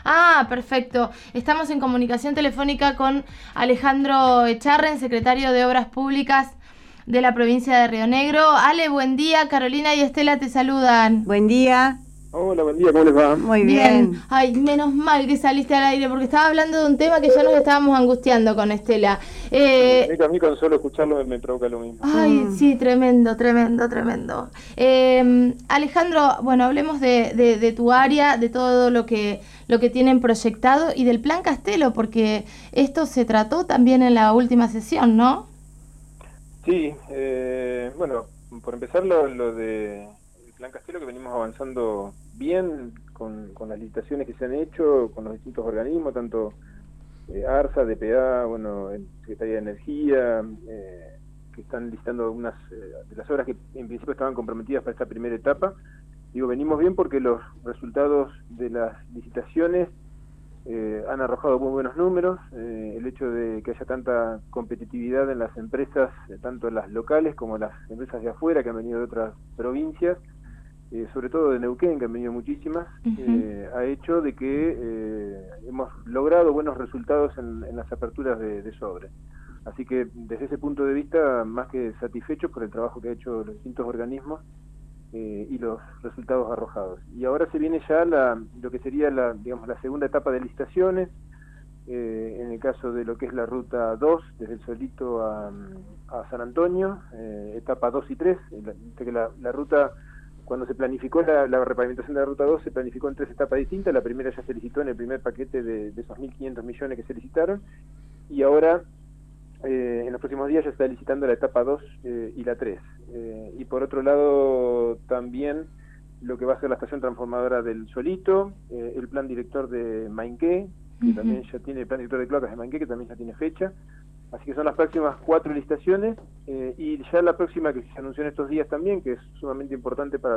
Ah, perfecto. Estamos en comunicación telefónica con Alejandro Echarren, secretario de Obras Públicas de la provincia de Río Negro. Ale, buen día. Carolina y Estela te saludan. Buen día. Hola, buen día, ¿cómo les va? Muy Bien. bien. Ay, menos mal que saliste al aire porque estaba hablando de un tema que ya nos estábamos angustiando con Estela. A mí con solo escucharlo me provoca lo mismo. Ay, sí, tremendo, tremendo, tremendo. Alejandro, bueno, hablemos de tu área, de todo lo que tienen proyectado y del Plan Castelo, porque esto se trató también en la última sesión, ¿no? Sí, bueno, por empezar lo de el Plan Castelo, que venimos avanzando bien con las licitaciones que se han hecho, con los distintos organismos, tanto ARSA, DPA, bueno, Secretaría de Energía, que están listando algunas de las obras que en principio estaban comprometidas para esta primera etapa. Digo, venimos bien porque los resultados de las licitaciones han arrojado muy buenos números. El hecho de que haya tanta competitividad en las empresas, tanto las locales como las empresas de afuera que han venido de otras provincias, sobre todo de Neuquén, que han venido muchísimas, ha hecho de que hemos logrado buenos resultados en las aperturas de sobre. Así que desde ese punto de vista, más que satisfechos por el trabajo que ha hecho los distintos organismos y los resultados arrojados. Y ahora se viene ya lo que sería la segunda etapa de licitaciones, en el caso de lo que es la ruta 2, desde el Solito a San Antonio, etapa 2 y 3, la ruta... Cuando se planificó la repavimentación de la Ruta 2, se planificó en 3 etapas distintas. La primera ya se licitó en el primer paquete de esos 1.500 millones que se licitaron. Y ahora, en los próximos días, ya se está licitando la etapa 2 y la 3. Y por otro lado, también lo que va a ser la estación transformadora del Solito, el plan director de Mainqué, que también ya tiene el plan director de Cloacas de Mainqué, que también ya tiene fecha. Así que son las próximas 4 licitaciones, y ya la próxima que se anunció en estos días también, que es sumamente importante para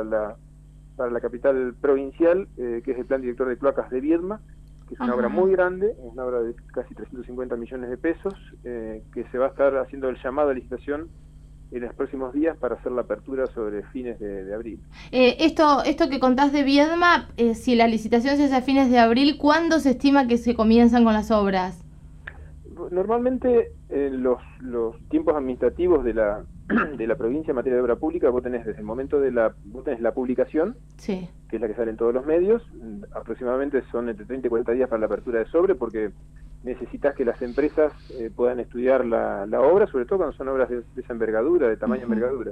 la capital provincial, que es el plan director de Cloacas de Viedma, que es una obra muy grande, es una obra de casi 350 millones de pesos, que se va a estar haciendo el llamado a licitación en los próximos días para hacer la apertura sobre fines de abril. Esto que contás de Viedma, si la licitación se hace a fines de abril, ¿cuándo se estima que se comienzan con las obras? Normalmente los tiempos administrativos de la provincia en materia de obra pública, vos tenés desde el momento vos tenés la publicación, sí, que es la que sale en todos los medios, aproximadamente son entre 30 y 40 días para la apertura de sobre, porque necesitas que las empresas puedan estudiar la obra, sobre todo cuando son obras de esa envergadura, de tamaño envergadura.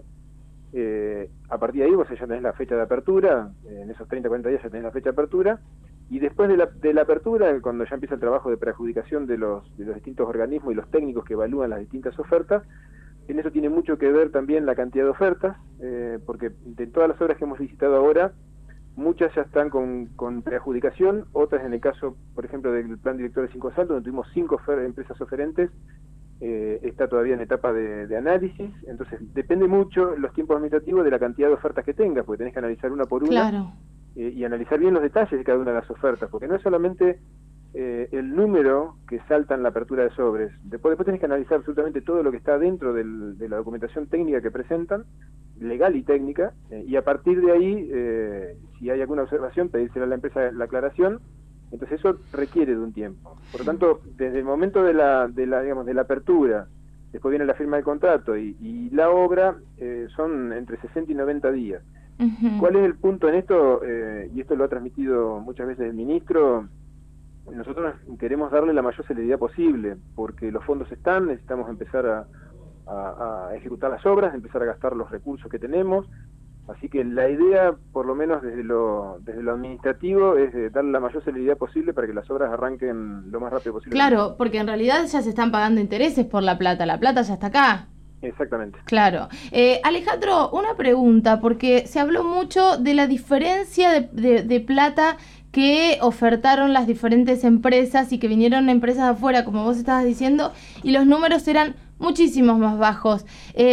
A partir de ahí vos ya tenés la fecha de apertura, en esos 30 o 40 días ya tenés la fecha de apertura, y después de la apertura, cuando ya empieza el trabajo de preadjudicación de los distintos organismos y los técnicos que evalúan las distintas ofertas, en eso tiene mucho que ver también la cantidad de ofertas, porque de todas las obras que hemos licitado ahora, muchas ya están con preadjudicación, otras en el caso, por ejemplo, del plan director de Cinco Saltos, donde tuvimos 5 empresas oferentes, está todavía en etapa de análisis. Entonces depende mucho los tiempos administrativos de la cantidad de ofertas que tengas, porque tenés que analizar una por una. Claro. Y analizar bien los detalles de cada una de las ofertas, porque no es solamente el número que salta en la apertura de sobres, después tenés que analizar absolutamente todo lo que está dentro de la documentación técnica que presentan, legal y técnica, y a partir de ahí, si hay alguna observación, pedírsela a la empresa la aclaración. Entonces eso requiere de un tiempo. Por lo tanto, desde el momento de la apertura, después viene la firma del contrato y la obra, son entre 60 y 90 días. ¿Cuál es el punto en esto? Y esto lo ha transmitido muchas veces el ministro. Nosotros queremos darle la mayor celeridad posible, porque los fondos están, necesitamos empezar a ejecutar las obras, empezar a gastar los recursos que tenemos. Así que la idea, por lo menos desde lo administrativo, es darle la mayor celeridad posible para que las obras arranquen lo más rápido posible. Claro, porque en realidad ya se están pagando intereses por la plata ya está acá. Exactamente. Claro. Alejandro, una pregunta, porque se habló mucho de la diferencia de plata que ofertaron las diferentes empresas y que vinieron empresas de afuera, como vos estabas diciendo, y los números eran muchísimos más bajos.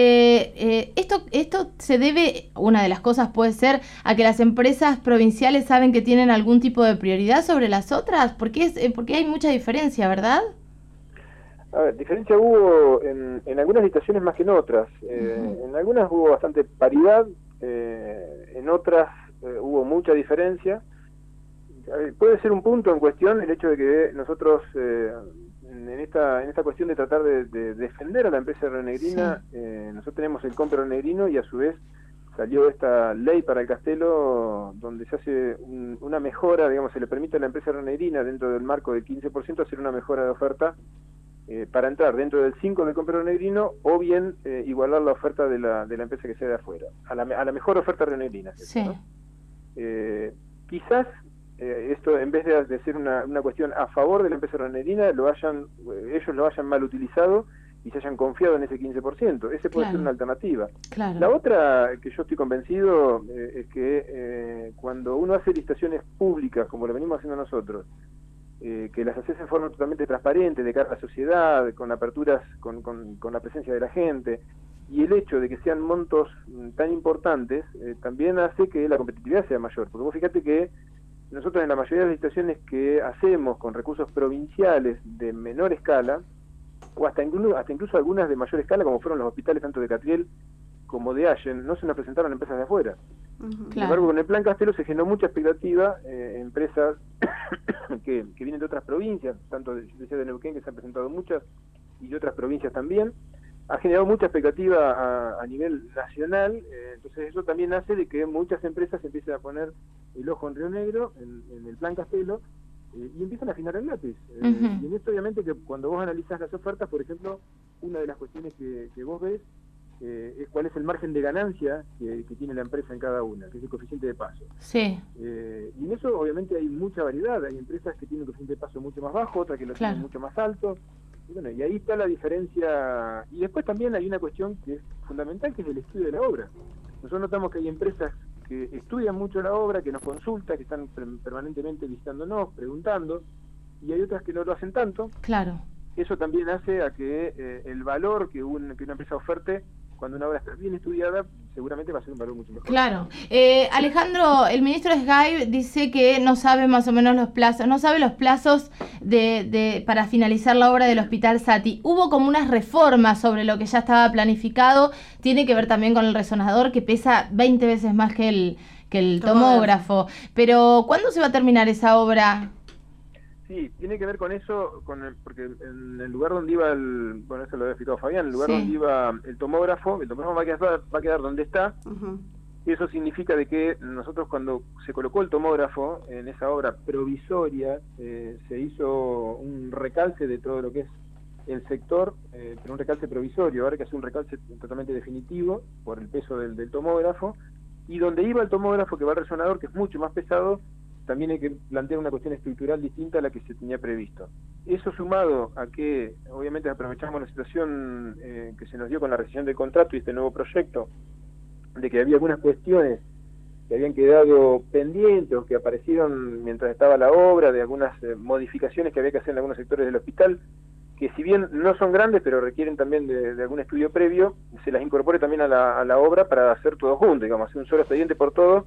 Esto se debe, una de las cosas puede ser, a que las empresas provinciales saben que tienen algún tipo de prioridad sobre las otras, porque hay mucha diferencia, ¿verdad? A ver, diferencia hubo en algunas licitaciones más que en otras. En algunas hubo bastante paridad, en otras hubo mucha diferencia. puede ser un punto en cuestión el hecho de que nosotros, en esta cuestión de tratar de defender a la empresa rionegrina, nosotros tenemos el COMPE rionegrino y a su vez salió esta ley para el Castelo donde se hace una mejora, digamos, se le permite a la empresa rionegrina dentro del marco del 15% hacer una mejora de oferta para entrar dentro del 5 del COMPE rionegrino o bien igualar la oferta de la empresa que sea de afuera, a la mejor oferta rionegrina. Sí. ¿No? Quizás esto, en vez de ser una cuestión a favor de la empresa rionegrina, ellos lo hayan mal utilizado y se hayan confiado en ese 15%. Ese puede ser una alternativa. Claro. La otra, que yo estoy convencido, es que cuando uno hace licitaciones públicas, como lo venimos haciendo nosotros, que las haces en forma totalmente transparente, de cara a la sociedad, con aperturas, con la presencia de la gente, y el hecho de que sean montos tan importantes, también hace que la competitividad sea mayor. Porque vos fíjate que nosotros en la mayoría de las licitaciones que hacemos con recursos provinciales de menor escala, o hasta incluso algunas de mayor escala, como fueron los hospitales tanto de Catriel como de Allen, no se nos presentaron empresas de afuera. Sin embargo, con el Plan Castelo se generó mucha expectativa, empresas que vienen de otras provincias, tanto de Neuquén, que se han presentado muchas, y de otras provincias también. Ha generado mucha expectativa a nivel nacional, entonces eso también hace de que muchas empresas empiecen a poner el ojo en Río Negro, en el Plan Castelo, y empiezan a afinar el lápiz. Y en esto obviamente que cuando vos analizás las ofertas, por ejemplo, una de las cuestiones que vos ves es cuál es el margen de ganancia que tiene la empresa en cada una, que es el coeficiente de paso. Sí. Y en eso obviamente hay mucha variedad, hay empresas que tienen un coeficiente de paso mucho más bajo, otras que lo tienen mucho más alto, y bueno, y ahí está la diferencia. Y después también hay una cuestión que es fundamental, que es el estudio de la obra. Nosotros notamos que hay empresas que estudian mucho la obra, que nos consultan, que están permanentemente visitándonos, preguntando, y hay otras que no lo hacen tanto. Claro. Eso también hace a que el valor que una empresa oferte, cuando una obra está bien estudiada, seguramente va a ser un valor mucho mejor. Claro. Alejandro, el ministro Sgaib dice que no sabe más o menos los plazos, no sabe los plazos para finalizar la obra del Hospital Saty. Hubo como unas reformas sobre lo que ya estaba planificado, tiene que ver también con el resonador que pesa 20 veces más que el tomógrafo. Pero, ¿cuándo se va a terminar esa obra? Sí, tiene que ver con eso, porque en el lugar donde iba bueno, eso lo había explicado Fabián, el lugar donde iba el tomógrafo va a quedar donde está, y eso significa de que nosotros cuando se colocó el tomógrafo en esa obra provisoria, se hizo un recalce de todo lo que es el sector, pero un recalce provisorio. Ahora hay que hacer un recalce totalmente definitivo por el peso del tomógrafo, y donde iba el tomógrafo, que va al resonador, que es mucho más pesado, también hay que plantear una cuestión estructural distinta a la que se tenía previsto. Eso sumado a que, obviamente, aprovechamos la situación que se nos dio con la rescisión del contrato y este nuevo proyecto, de que había algunas cuestiones que habían quedado pendientes o que aparecieron mientras estaba la obra, de algunas modificaciones que había que hacer en algunos sectores del hospital, que si bien no son grandes, pero requieren también de algún estudio previo, se las incorpore también a la obra para hacer todo junto, digamos, hacer un solo expediente por todo,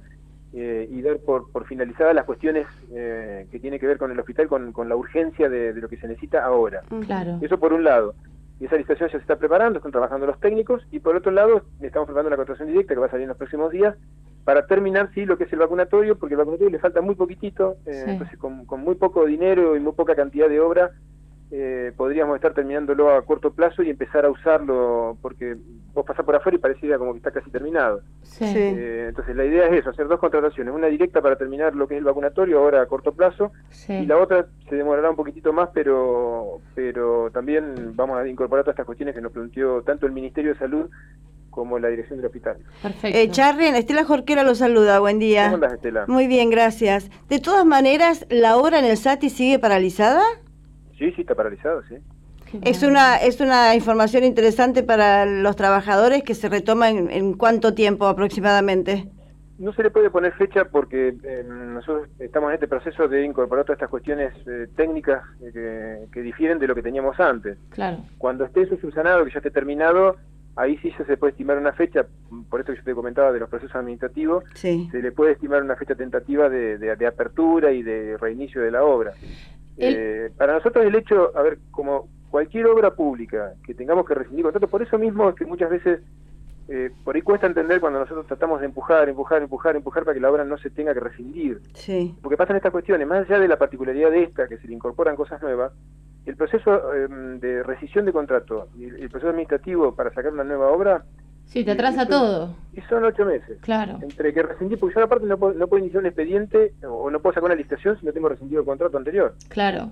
y dar por finalizadas las cuestiones que tiene que ver con el hospital, con la urgencia de lo que se necesita ahora. Claro. Eso por un lado. Y esa licitación ya se está preparando, están trabajando los técnicos, y por otro lado estamos preparando la contratación directa que va a salir en los próximos días para terminar lo que es el vacunatorio, porque el vacunatorio le falta muy poquitito, entonces con muy poco dinero y muy poca cantidad de obra podríamos estar terminándolo a corto plazo y empezar a usarlo, porque vos pasás por afuera y pareciera como que está casi terminado. Entonces la idea es eso, hacer dos contrataciones, una directa para terminar lo que es el vacunatorio ahora a corto plazo, y la otra se demorará un poquitito más, pero también vamos a incorporar todas estas cuestiones que nos planteó tanto el Ministerio de Salud como la dirección del hospital. Perfecto. Charren, Estela Jorquera lo saluda, buen día. ¿Cómo andás, Estela? Muy bien, gracias. De todas maneras, ¿la obra en el Saty sigue paralizada? Sí, está paralizado, sí. Es una información interesante para los trabajadores que se retoma en ¿cuánto tiempo aproximadamente? No se le puede poner fecha porque nosotros estamos en este proceso de incorporar todas estas cuestiones técnicas que difieren de lo que teníamos antes. Claro. Cuando esté eso subsanado, que ya esté terminado, ahí sí ya se puede estimar una fecha, por esto que yo te comentaba de los procesos administrativos, se le puede estimar una fecha tentativa de apertura y de reinicio de la obra. Para nosotros el hecho, como cualquier obra pública que tengamos que rescindir contrato, por eso mismo es que muchas veces por ahí cuesta entender cuando nosotros tratamos de empujar para que la obra no se tenga que rescindir. Sí. Porque pasan estas cuestiones, más allá de la particularidad de esta, que se le incorporan cosas nuevas, el proceso de rescisión de contrato y el proceso administrativo para sacar una nueva obra... Sí, te atrasa todo. Y son 8 meses. Claro. Entre que rescindir, porque yo aparte no puedo iniciar un expediente o no puedo sacar una licitación si no tengo rescindido el contrato anterior. Claro.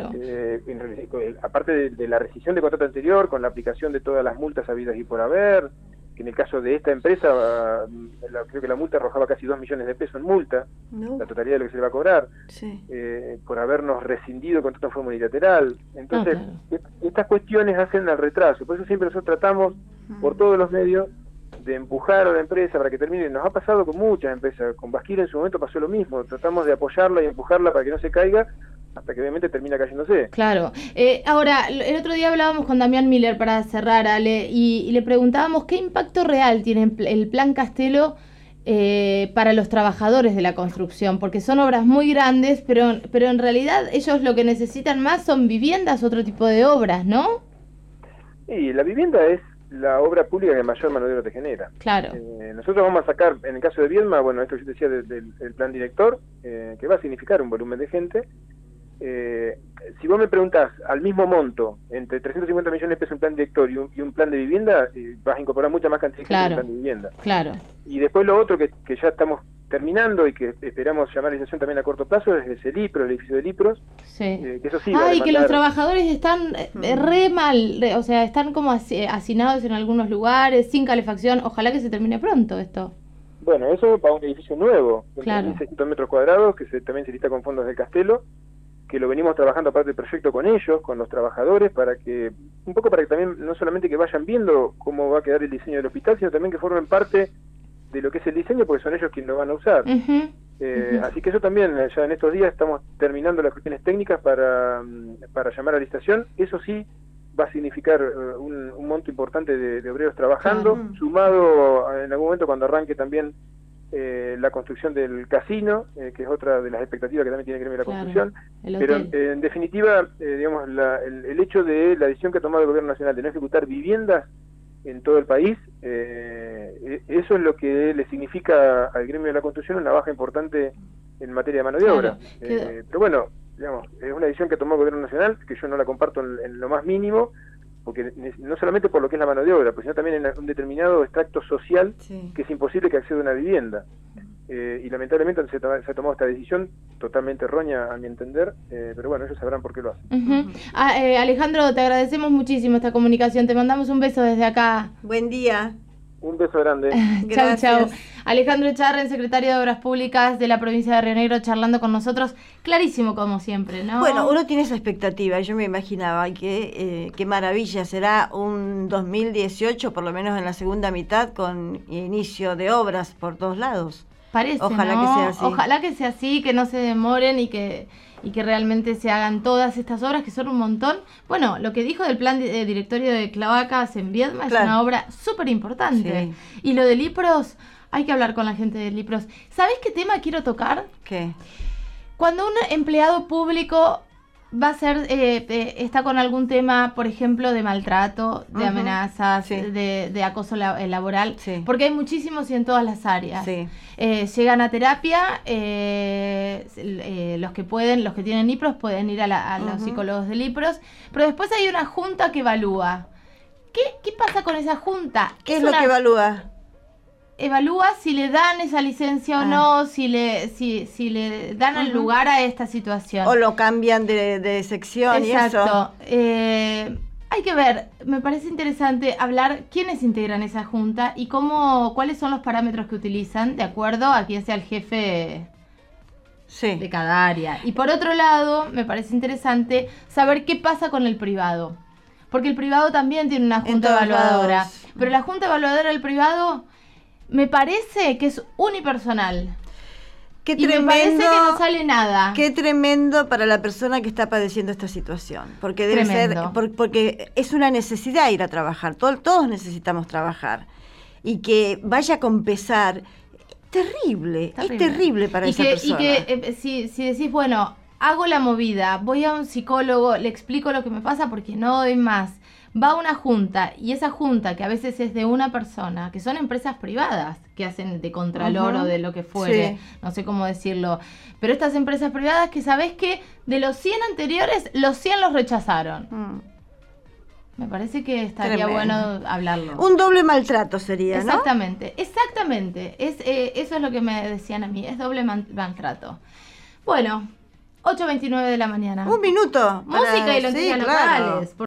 Aparte de la rescisión de contrato anterior, con la aplicación de todas las multas habidas y por haber, que en el caso de esta empresa, creo que la multa arrojaba casi 2 millones de pesos en multa, la totalidad de lo que se le va a cobrar, por habernos rescindido el contrato en forma unilateral. Entonces, estas cuestiones hacen al retraso. Por eso siempre nosotros tratamos, por todos los medios, de empujar a la empresa para que termine. Nos ha pasado con muchas empresas, con Basquira en su momento pasó lo mismo, tratamos de apoyarla y empujarla para que no se caiga, hasta que obviamente termina cayéndose. Claro. Ahora, el otro día hablábamos con Damián Miller para cerrar, Ale, y le preguntábamos qué impacto real tiene el Plan Castelo para los trabajadores de la construcción, porque son obras muy grandes, pero en realidad ellos lo que necesitan más son viviendas, otro tipo de obras, ¿no? Y la vivienda es la obra pública que mayor mano de obra te genera. Claro. Nosotros vamos a sacar, en el caso de Viedma, bueno, esto que yo te decía del plan director, que va a significar un volumen de gente. Si vos me preguntás al mismo monto, entre 350 millones de pesos un plan director y un plan de vivienda, vas a incorporar mucha más cantidad de gente en un plan de vivienda. Claro. Y después lo otro que ya estamos terminando y que esperamos llamar a licitación también a corto plazo es el edificio de Lipros. Sí. Que eso sí y que los trabajadores están re mal, o sea, están como hacinados en algunos lugares, sin calefacción. Ojalá que se termine pronto esto. Bueno, eso para un edificio nuevo, de 1.600 metros cuadrados, que también se lista con fondos del Castelo, que lo venimos trabajando aparte del proyecto con ellos, con los trabajadores, para que también no solamente que vayan viendo cómo va a quedar el diseño del hospital, sino también que formen parte de lo que es el diseño, porque son ellos quienes lo van a usar. Así que eso también, ya en estos días estamos terminando las cuestiones técnicas para llamar a licitación. Eso sí va a significar un monto importante de obreros trabajando, sumado en algún momento cuando arranque también la construcción del casino, que es otra de las expectativas que también tiene que ver con la construcción. Pero en definitiva, digamos, el hecho de la decisión que ha tomado el Gobierno Nacional de no ejecutar viviendas en todo el país, eso es lo que le significa al gremio de la construcción una baja importante en materia de mano de obra. Pero bueno, digamos, es una decisión que tomó el Gobierno Nacional, que yo no la comparto en lo más mínimo, porque no solamente por lo que es la mano de obra, pues sino también en un determinado extracto social que es imposible que acceda a una vivienda. Y lamentablemente se ha tomado esta decisión totalmente errónea a mi entender, pero bueno, ellos sabrán por qué lo hacen. Alejandro, te agradecemos muchísimo esta comunicación, te mandamos un beso desde acá. Buen día. Un beso grande. Chau, chau. Alejandro Echarren, secretario de Obras Públicas de la provincia de Río Negro, charlando con nosotros. Clarísimo, como siempre, ¿no? Bueno, uno tiene esa expectativa. Yo me imaginaba que qué maravilla será un 2018, por lo menos en la segunda mitad, con inicio de obras por todos lados. Parece, ojalá ¿no? que sea así. Ojalá que sea así, que no se demoren y que realmente se hagan todas estas obras, que son un montón. Bueno, lo que dijo del plan directorio de cloacas en Viedma es una obra súper importante. Sí. Y lo de Lipros, hay que hablar con la gente de Lipros. ¿Sabés qué tema quiero tocar? ¿Qué? Cuando un empleado público va a ser, está con algún tema, por ejemplo, de maltrato, de amenazas, de acoso laboral, porque hay muchísimos y en todas las áreas. Llegan a terapia, los que pueden, los que tienen Lipros pueden ir a los psicólogos de Lipros, pero después hay una junta que evalúa. ¿Qué pasa con esa junta? ¿Qué es lo que evalúa? Evalúa si le dan esa licencia o no, si le dan el lugar a esta situación. O lo cambian de sección. Exacto. Y eso. Hay que ver, me parece interesante hablar quiénes integran esa junta y cuáles son los parámetros que utilizan de acuerdo a quién sea el jefe de cada área. Y por otro lado, me parece interesante saber qué pasa con el privado. Porque el privado también tiene una junta evaluadora. Pero la junta evaluadora del privado me parece que es unipersonal. Qué y tremendo, me parece que no sale nada. Qué tremendo para la persona que está padeciendo esta situación. Porque debe ser, porque es una necesidad ir a trabajar. Todos necesitamos trabajar. Y que vaya con pesar, terrible. Es terrible para esa persona. Y que si decís, bueno, hago la movida, voy a un psicólogo, le explico lo que me pasa porque no doy más. Va a una junta, y esa junta, que a veces es de una persona, que son empresas privadas que hacen de contralor o de lo que fuere, no sé cómo decirlo, pero estas empresas privadas que sabés que de los 100 anteriores, los 100 los rechazaron. Me parece que estaría bueno hablarlo. Un doble maltrato sería, ¿no? Exactamente. Eso es lo que me decían a mí, es doble maltrato. Bueno, 8:29 de la mañana. Un minuto. Música y noticias locales.